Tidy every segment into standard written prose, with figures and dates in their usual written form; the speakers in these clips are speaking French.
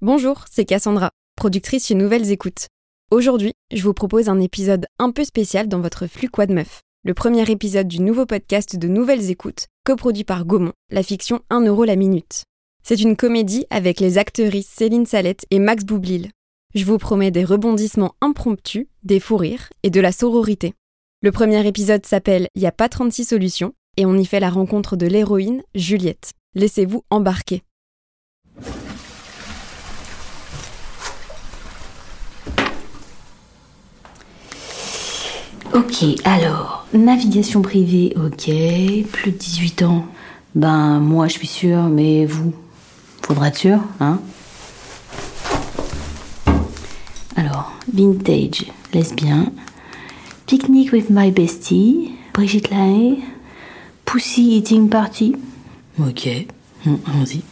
Bonjour, c'est Cassandra, productrice chez Nouvelles Écoutes. Aujourd'hui, je vous propose un épisode un peu spécial dans votre flux Quoi de Meuf, le premier épisode du nouveau podcast de Nouvelles Écoutes, coproduit par Gaumont, la fiction 1 € la minute. C'est une comédie avec les actrices Céline Salette et Max Boublil. Je vous promets des rebondissements impromptus, des fous rires et de la sororité. Le premier épisode s'appelle « Y a pas 36 solutions » et on y fait la rencontre de l'héroïne Juliette. Laissez-vous embarquer. Ok, alors, navigation privée, ok, plus de 18 ans, ben moi je suis sûre, mais vous, faudra être sûr, hein. Alors, vintage, lesbien, picnic with my bestie, Brigitte Lahaye, pussy eating party, ok, allons-y.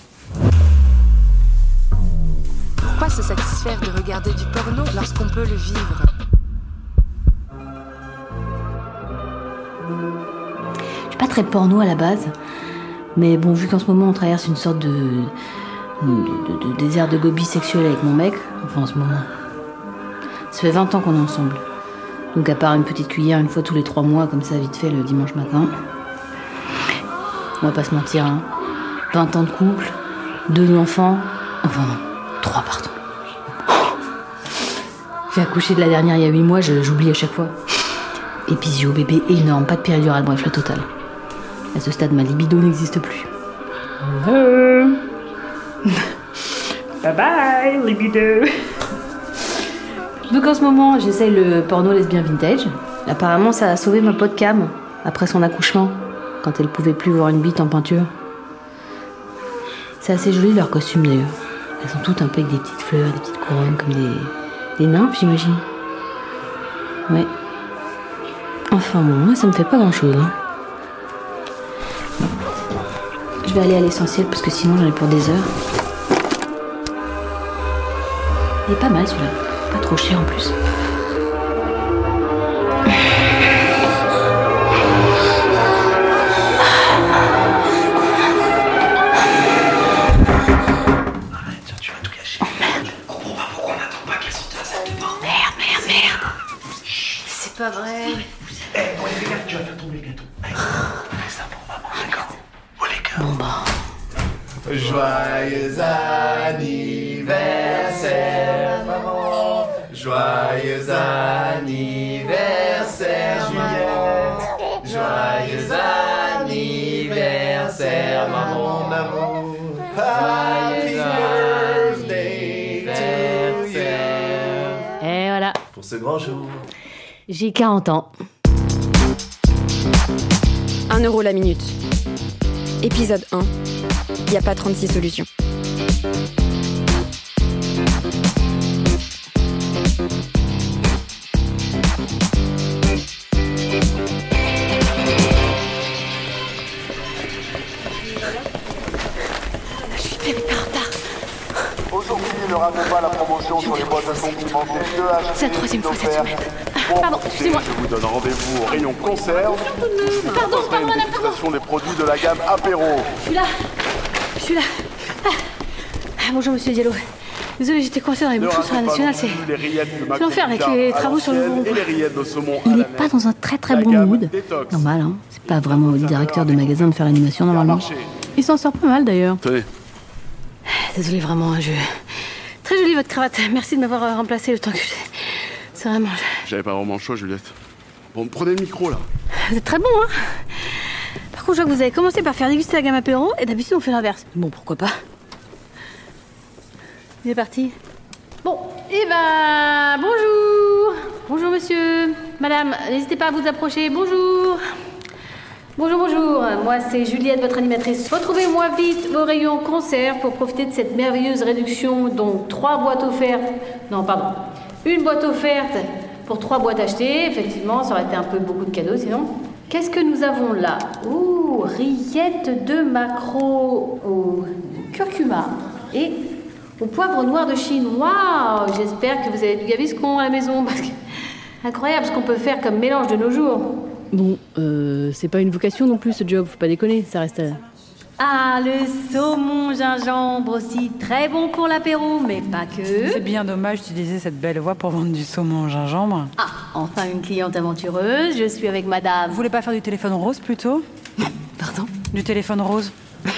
Pourquoi se satisfaire de regarder du porno lorsqu'on peut le vivre ? Je suis pas très porno à la base, mais bon, vu qu'en ce moment on traverse une sorte de désert de gobi sexuel avec mon mec, enfin en ce moment, ça fait 20 ans qu'on est ensemble. Donc à part une petite cuillère une fois tous les 3 mois, comme ça vite fait le dimanche matin, on va pas se mentir, hein. 20 ans de couple, 2 enfants, enfin non, 3 pardon. J'ai accouché de la dernière il y a 8 mois, j'oublie à chaque fois. Épisio, bébé énorme, pas de péridurale, bref, la totale. À ce stade, ma libido n'existe plus. Bye bye, libido. Donc en ce moment, j'essaye le porno lesbien vintage. Apparemment, ça a sauvé ma pote Cam après son accouchement, quand elle pouvait plus voir une bite en peinture. C'est assez joli leur costume d'ailleurs. Elles sont toutes un peu avec des petites fleurs, des petites couronnes, comme des nymphes, j'imagine. Ouais. Enfin bon, moi ça me fait pas grand chose, hein. Je vais aller à l'essentiel parce que sinon j'en ai pour des heures. Il est pas mal celui-là, pas trop cher en plus. Arrête, tu vas tout gâcher. Je comprends pas pourquoi on n'attend pas qu'elle sorte de la salle de bain. Merde. C'est pas vrai. Bon les gars, tu vas faire tomber le gâteau. Allez, fais ça pour maman, d'accord? Oh les gars. Bon bah. Joyeux anniversaire, maman. Joyeux anniversaire, Juliette. Joyeux anniversaire, maman d'amour. Happy birthday to you. Et voilà, Pour ce grand jour. j'ai 40 ans. 1 € la minute. Épisode 1. Y a pas 36 solutions. Aujourd'hui, ne ratez pas la promotion sur les boîtes à compliments des 2H. C'est la 3e fois cette semaine. Pardon, excusez-moi. Je vous donne rendez-vous au rayon conserve. Pardon, Une madame, dégustation des produits de la gamme apéro. Je suis là. Bonjour monsieur Diallo. Désolée, j'étais coincée dans les bouchons sur la nationale, c'est l'enfer avec les travaux sur le nouveau rond-point. Il est pas dans un très bon mood. Normal, hein. C'est pas vraiment au directeur de magasin de faire l'animation normalement. Il s'en sort pas mal d'ailleurs. Tenez. Désolée vraiment, très jolie votre cravate. Merci de m'avoir remplacé le temps que c'est vraiment... J'avais pas vraiment le choix, Juliette. Bon, prenez le micro là. Vous êtes très bon, hein. Par contre, je vois que vous avez commencé par faire déguster la gamme apéro et d'habitude on fait l'inverse. Bon, pourquoi pas. Il est parti. Bon, et ben, bonjour. Bonjour monsieur, madame, n'hésitez pas à vous approcher. Bonjour. Bonjour. Moi c'est Juliette, votre animatrice. Retrouvez-moi vite au rayon conserve pour profiter de cette merveilleuse réduction. Donc 3 boîtes offertes. Non, pardon. Une boîte offerte pour 3 boîtes achetées. Effectivement, ça aurait été un peu beaucoup de cadeaux sinon. Qu'est-ce que nous avons là? Ouh, rillettes de maquereau au curcuma et au poivre noir de Chine. Waouh, j'espère que vous avez du gaviscon à la maison parce que incroyable ce qu'on peut faire comme mélange de nos jours. Bon, c'est pas une vocation non plus ce job, faut pas déconner, ça reste Ah, le saumon gingembre aussi, très bon pour l'apéro, mais pas que. C'est bien dommage d'utiliser cette belle voix pour vendre du saumon au gingembre. Ah, enfin une cliente aventureuse, je suis avec madame. Vous voulez pas faire du téléphone rose plutôt? Pardon? Du téléphone rose?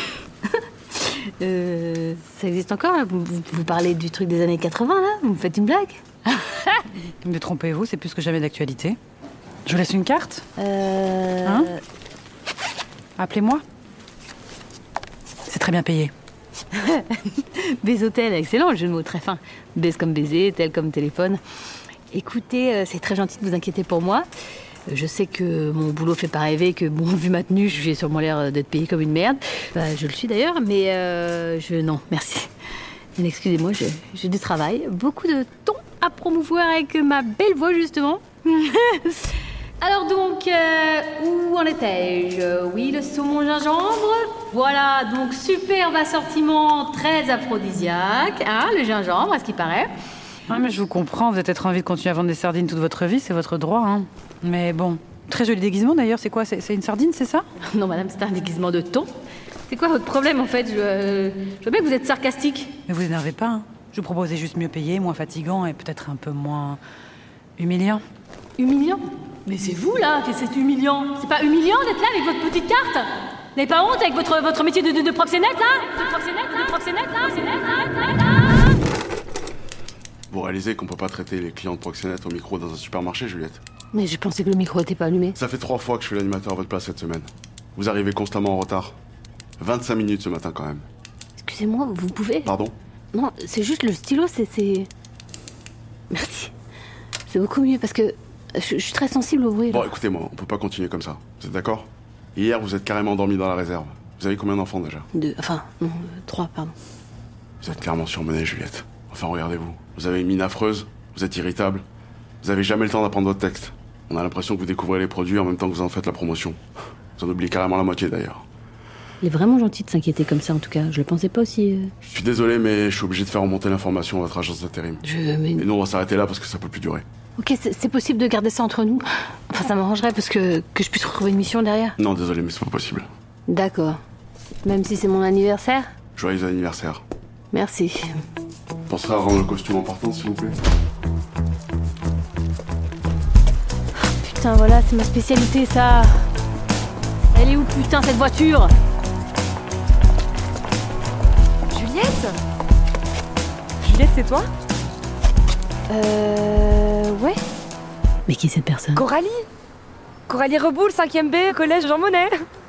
Ça existe encore là? Vous parlez du truc des années 80 là? Vous me faites une blague? Détrompez-vous, c'est plus que jamais d'actualité. Je vous laisse une carte? Hein? Appelez-moi. C'est très bien payé. Baisotel, excellent, le jeu de mots très fin. Baise comme baiser, tel comme téléphone. Écoutez, c'est très gentil de vous inquiéter pour moi. Je sais que mon boulot fait pas rêver, que bon, vu ma tenue, j'ai sûrement l'air d'être payée comme une merde. Bah, je le suis d'ailleurs, mais non, merci. Excusez-moi, j'ai du travail, beaucoup de ton à promouvoir avec ma belle voix justement. Alors donc, où en étais-je? Oui, le saumon gingembre. Voilà, donc superbe assortiment, très aphrodisiaque, hein, le gingembre, à ce qui paraît. Ah, mais je vous comprends, vous avez peut-être envie de continuer à vendre des sardines toute votre vie, c'est votre droit, hein. Mais bon, très joli déguisement d'ailleurs, c'est quoi? C'est une sardine, c'est ça? Non madame, c'est un déguisement de thon. C'est quoi votre problème en fait? Je vois bien que vous êtes sarcastique. Mais vous énervez pas, hein. Je vous proposais juste mieux payé, moins fatigant et peut-être un peu moins humiliant. Humiliant? Mais c'est vous là que c'est humiliant. C'est pas humiliant d'être là avec votre petite carte? Vous n'avez pas honte avec votre métier de proxénète là? De proxénète là? Vous réalisez qu'on peut pas traiter les clients de proxénètes au micro dans un supermarché, Juliette? Mais je pensais que le micro était pas allumé. Ça fait 3 fois que je suis l'animateur à votre place cette semaine. Vous arrivez constamment en retard. 25 minutes ce matin quand même. Excusez-moi, vous pouvez? Pardon? Non, c'est juste le stylo, c'est... Merci. C'est beaucoup mieux parce que je suis très sensible au bruit. Bon, écoutez-moi, on peut pas continuer comme ça. Vous êtes d'accord? Hier, vous êtes carrément endormi dans la réserve. Vous avez combien d'enfants déjà? 3, pardon. Vous êtes clairement surmenée, Juliette. Enfin, regardez-vous. Vous avez une mine affreuse, vous êtes irritable. Vous avez jamais le temps d'apprendre votre texte. On a l'impression que vous découvrez les produits en même temps que vous en faites la promotion. Vous en oubliez carrément la moitié d'ailleurs. Il est vraiment gentil de s'inquiéter comme ça en tout cas. Je le pensais pas aussi... Je suis désolé, mais je suis obligé de faire remonter l'information à votre agence d'intérim. Mais... Et nous, on va s'arrêter là parce que ça peut plus durer. Ok, c'est possible de garder ça entre nous? Enfin, ça m'arrangerait parce que je puisse retrouver une mission derrière. Non, désolé, mais c'est pas possible. D'accord. Même si c'est mon anniversaire? Joyeux anniversaire. Merci. Penserez à rendre le costume en partant, s'il vous plaît. Putain, voilà, c'est ma spécialité, ça. Elle est où, putain, cette voiture? Juliette? Juliette, c'est toi? Ouais. Mais qui est cette personne? Coralie? Coralie Reboul, 5e B, collège Jean Monnet.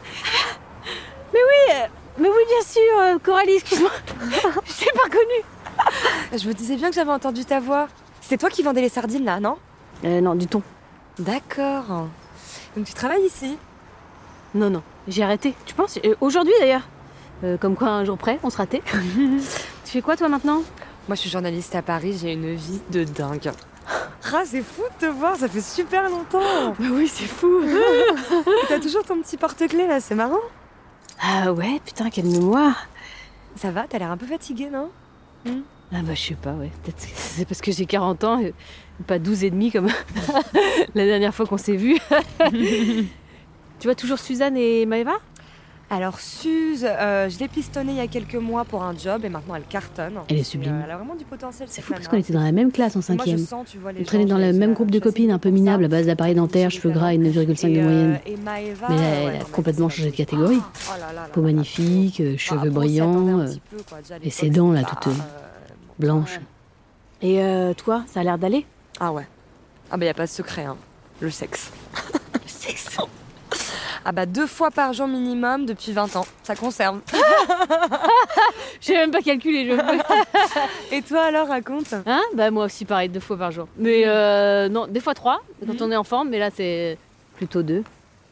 Mais oui, bien sûr, Coralie, excuse-moi. Je t'ai pas connue. Je me disais bien que j'avais entendu ta voix. C'est toi qui vendais les sardines, là, non? Non, du thon. D'accord. Donc tu travailles ici? Non, j'ai arrêté. Tu penses? Aujourd'hui, d'ailleurs. Comme quoi, un jour près, on se ratait. Tu fais quoi, toi, maintenant? Moi, je suis journaliste à Paris, j'ai une vie de dingue. Ah, c'est fou de te voir, ça fait super longtemps. Bah oui, c'est fou. T'as toujours ton petit porte-clés, là, c'est marrant. Ah ouais, putain, quelle mémoire. Ça va, t'as l'air un peu fatiguée, non? Ah bah, je sais pas, ouais. Peut-être que c'est parce que j'ai 40 ans, et pas 12 et demi comme la dernière fois qu'on s'est vus. Tu vois toujours Suzanne et Maëva? Alors Suze, je l'ai pistonnée il y a quelques mois pour un job et maintenant elle cartonne. Elle est sublime. Elle a vraiment du potentiel. C'est fou parce qu'on était dans la même classe en 5e. Moi, je sens, tu vois, les On traînait gens, dans je le les- même groupe de je sais copines un peu comme ça. minables à base d'appareils dentaires, cheveux gras et 9,5 de moyenne. Et Maëva, Mais là, ouais, elle a non, mais complètement c'est changé de pas possible. catégorie. Oh là là là Peau là là. magnifique, Bah, cheveux après, on s'y attendait brillants, un petit peu, quoi. Déjà, à et l'époque, ses dents là c'était toutes pas, blanches. Et toi, ça a l'air d'aller? Ah ouais. Ah bah y a pas de secret, hein. Le sexe. Le sexe. Ah bah 2 fois par jour minimum depuis 20 ans. Ça conserve. J'ai même pas calculé, je Et toi alors, raconte. Hein? Bah moi aussi pareil, 2 fois par jour. Mais non, des fois 3 quand on est enfant, mais là c'est plutôt 2.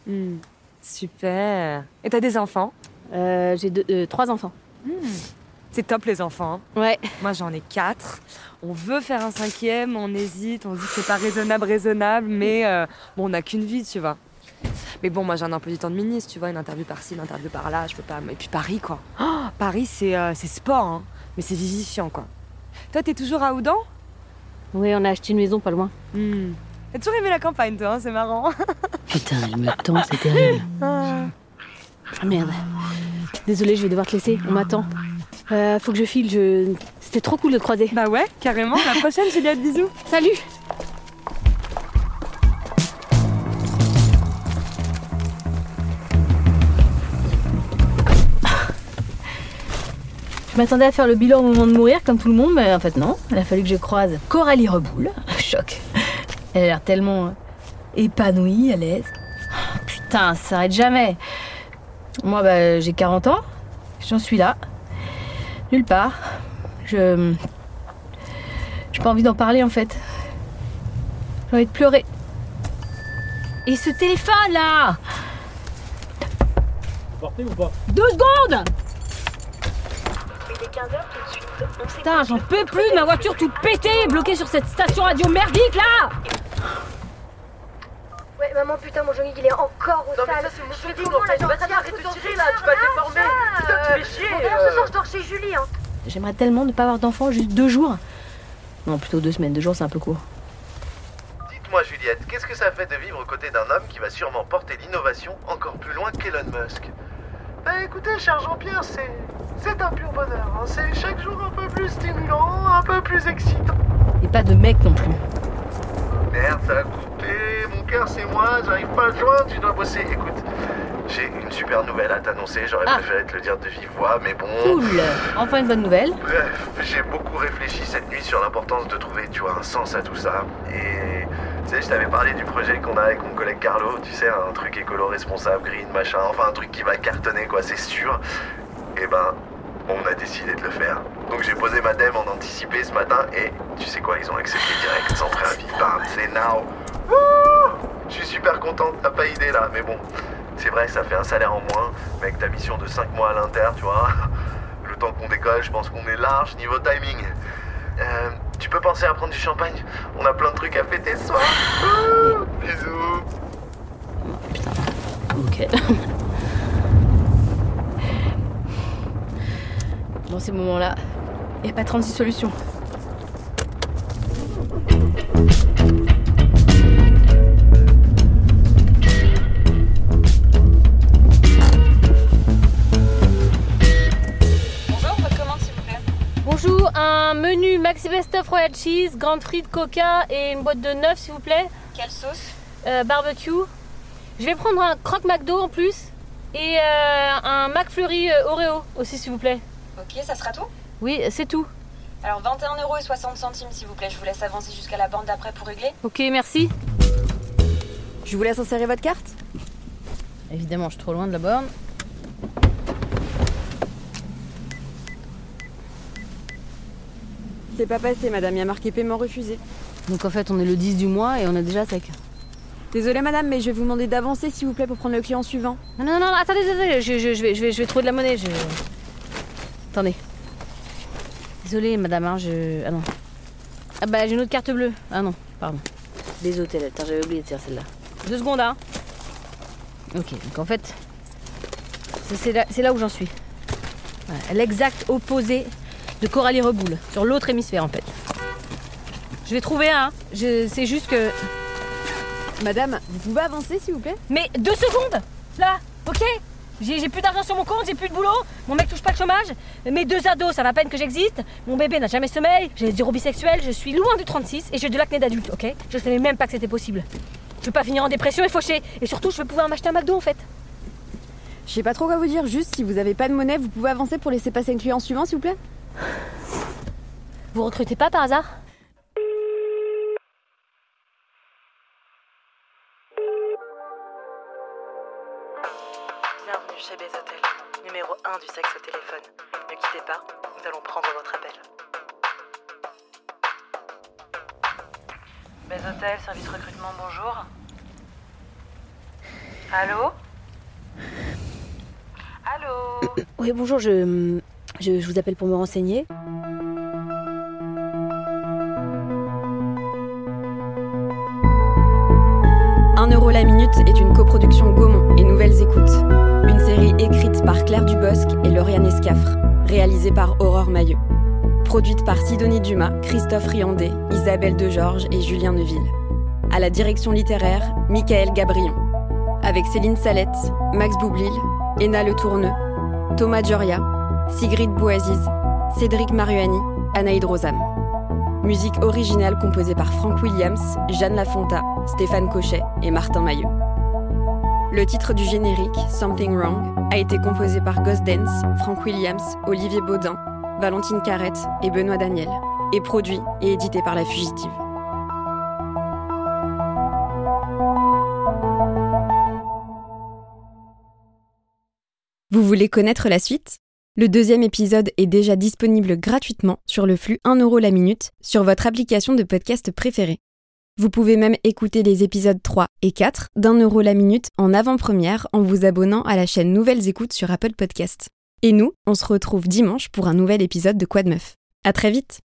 Super. Et t'as des enfants? J'ai 3 enfants. C'est top les enfants, hein. Ouais. Moi j'en ai 4. On veut faire un 5e, on hésite, on se dit que c'est pas raisonnable, mais bon, on n'a qu'une vie, tu vois. Mais bon, moi j'ai un emploi du temps de ministre, tu vois, une interview par-ci, une interview par-là, je peux pas. Et puis Paris, quoi. Oh, Paris, c'est sport, hein. Mais c'est vivifiant, quoi. Toi, t'es toujours à Oudan? Oui, on a acheté une maison pas loin. T'as toujours aimé la campagne, toi, hein, c'est marrant. Putain, il me tend, c'est terrible. Ah. Ah, merde. Désolée, je vais devoir te laisser, on m'attend. Faut que je file, C'était trop cool de te croiser. Bah ouais, carrément. À la prochaine, Juliette, bisous. Salut! Je m'attendais à faire le bilan au moment de mourir, comme tout le monde, mais en fait non. Il a fallu que je croise Coralie Reboul. Choc. Elle a l'air tellement épanouie, à l'aise. Putain, ça s'arrête jamais. Moi, j'ai 40 ans. J'en suis là. Nulle part. J'ai pas envie d'en parler, en fait. J'ai envie de pleurer. Et ce téléphone, là! Portez ou pas? 2 secondes! Il est 15h tout de suite. Putain, j'en peux plus de ma voiture toute pétée, bloquée sur cette station radio merdique, là! Ouais, maman, putain, mon jogging, il est encore au Non, mais sale. ça, c'est mon secours, en fait. Vas-y, arrête de tirer, là, tu vas te déformer. Putain, tu fais chier. Bon, d'ailleurs, ce soir, je dors chez Julie, hein. J'aimerais tellement ne pas avoir d'enfant, juste 2 jours. Non, plutôt 2 semaines. 2 jours, c'est un peu court. Dites-moi, Juliette, qu'est-ce que ça fait de vivre aux côtés d'un homme qui va sûrement porter l'innovation encore plus loin qu'Elon Musk? Bah écoutez, cher Jean-Pierre, c'est un pur bonheur. Hein. C'est chaque jour un peu plus stimulant, un peu plus excitant. Et pas de mec non plus. Merde, ça a coupé. Mon cœur, c'est moi. J'arrive pas à le joindre. Tu dois bosser. Écoute, j'ai une super nouvelle à t'annoncer. J'aurais préféré te le dire de vive voix, mais bon. Cool. Enfin une bonne nouvelle. Bref, j'ai beaucoup réfléchi cette nuit sur l'importance de trouver, tu vois, un sens à tout ça. Et tu sais, je t'avais parlé du projet qu'on a avec mon collègue Carlo. Tu sais, un truc écolo responsable, green, machin. Enfin, un truc qui va cartonner, quoi, c'est sûr. Et ben, on a décidé de le faire. Donc j'ai posé ma dev en anticipé ce matin et tu sais quoi, ils ont accepté direct, sans préavis. Bam, c'est now. Wouh, je suis super content, t'as pas idée là, mais bon, c'est vrai que ça fait un salaire en moins, mais avec ta mission de 5 mois à l'inter, tu vois, le temps qu'on décolle, je pense qu'on est large niveau timing. Tu peux penser à prendre du champagne? On a plein de trucs à fêter ce soir. Bisous. Putain. Ok. Dans ces moments-là, il n'y a pas 36 solutions. Bonjour, votre commande s'il vous plaît. Bonjour, un menu Maxi Best of Royal Cheese, grande frite Coca et une boîte de 9 s'il vous plaît. Quelle sauce? Barbecue. Je vais prendre un croque McDo en plus et un McFlurry Oreo aussi s'il vous plaît. Ok, ça sera tout? Oui, c'est tout. Alors 21,60 € s'il vous plaît, je vous laisse avancer jusqu'à la borne d'après pour régler. Ok, merci. Je vous laisse insérer votre carte? Évidemment, je suis trop loin de la borne. C'est pas passé, madame, il y a marqué paiement refusé. Donc en fait, on est le 10 du mois et on est déjà sec. Désolée, madame, mais je vais vous demander d'avancer s'il vous plaît pour prendre le client suivant. Non, attendez, je vais trouver de la monnaie. Attendez. Désolée, madame, hein, Ah non. Ah bah, j'ai une autre carte bleue. Ah non, pardon. Les hôtels, attends, j'avais oublié de dire celle-là. 2 secondes, hein. Ok, donc en fait, c'est là où j'en suis. Voilà, l'exact opposé de Coralie Reboul, sur l'autre hémisphère, en fait. Je vais trouver un, c'est juste que... Madame, vous pouvez avancer s'il vous plaît? Mais 2 secondes, là, ok? J'ai plus d'argent sur mon compte, j'ai plus de boulot, mon mec touche pas le chômage, mes 2 ados, ça va à peine que j'existe, mon bébé n'a jamais sommeil, j'ai 0 bisexuel, je suis loin du 36 et j'ai de l'acné d'adulte, ok? Je savais même pas que c'était possible. Je veux pas finir en dépression et faucher, et surtout je veux pouvoir m'acheter un McDo en fait. Je sais pas trop quoi vous dire, juste si vous avez pas de monnaie, vous pouvez avancer pour laisser passer le client suivant s'il vous plaît? Vous recrutez pas par hasard? Bienvenue chez Bézotel, numéro 1 du sexe au téléphone. Ne quittez pas, nous allons prendre votre appel. Bézotel, service recrutement, bonjour. Allô? Allô? Oui, bonjour, je vous appelle pour me renseigner. €1 la minute est une coproduction Gaumont et Nouvelles Écoutes. Une série écrite par Claire Dubosc et Lauriane Escafre, réalisée par Aurore Maillot. Produite par Sidonie Dumas, Christophe Riandé, Isabelle Degeorges et Julien Neuville. À la direction littéraire, Michael Gabrion. Avec Céline Salette, Max Boublil, Héna Le Tourneux, Thomas Gioria, Sigrid Bouaziz, Cédric Maruani, Anaïd Rosam. Musique originale composée par Frank Williams, Jeanne Lafonta, Stéphane Cochet et Martin Mailleux. Le titre du générique, Something Wrong, a été composé par Ghost Dance, Frank Williams, Olivier Baudin, Valentine Carrette et Benoît Daniel, et produit et édité par La Fugitive. Vous voulez connaître la suite ? Le 2e épisode est déjà disponible gratuitement sur le flux 1 € la minute sur votre application de podcast préférée. Vous pouvez même écouter les épisodes 3 et 4 d'1 € la minute en avant-première en vous abonnant à la chaîne Nouvelles Écoutes sur Apple Podcasts. Et nous, on se retrouve dimanche pour un nouvel épisode de Quoi de Meuf. À très vite!